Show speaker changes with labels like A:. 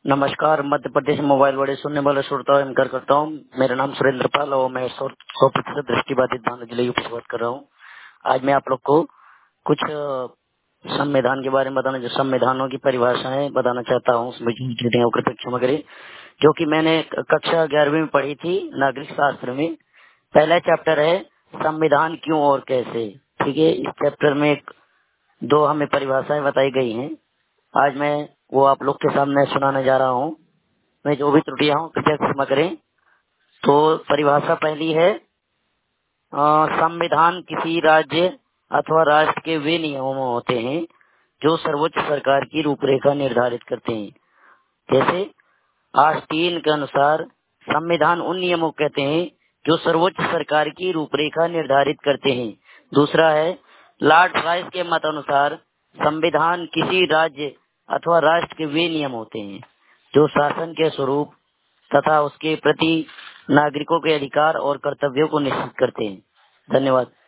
A: नमस्कार। मध्य प्रदेश मोबाइल बड़े सुनने वाले श्रोताओं एवं कार्यकर्ता हूँ। मेरा नाम सुरेंद्र पाल और मैं 100% दृष्टिबाधित बांदा जिले यूपी से बात कर रहा हूँ। आज मैं आप लोग को कुछ संविधान के बारे में बताना, जो संविधानों की परिभाषाएं बताना चाहता हूँ। उसमें कृपया क्षमा करें, जो कि मैंने कक्षा 11वीं में पढ़ी थी नागरिक शास्त्र में। पहला चैप्टर है संविधान क्यों और कैसे। ठीक है, इस चैप्टर में दो हमें परिभाषाएं बताई गई हैं। आज मैं वो आप लोग के सामने सुनाने जा रहा हूँ। मैं जो भी त्रुटियां हूँ कृपया क्षमा करें। तो परिभाषा पहली है, संविधान किसी राज्य अथवा राष्ट्र के वे नियम होते हैं जो सर्वोच्च सरकार की रूपरेखा निर्धारित करते हैं। जैसे आस्तीन के अनुसार संविधान उन नियमों को कहते हैं जो सर्वोच्च सरकार की रूपरेखा निर्धारित करते हैं। दूसरा है, लॉर्ड राइस के मत अनुसार संविधान किसी राज्य अथवा राष्ट्र के वे नियम होते हैं जो शासन के स्वरूप तथा उसके प्रति नागरिकों के अधिकार और कर्तव्यों को निश्चित करते हैं। धन्यवाद।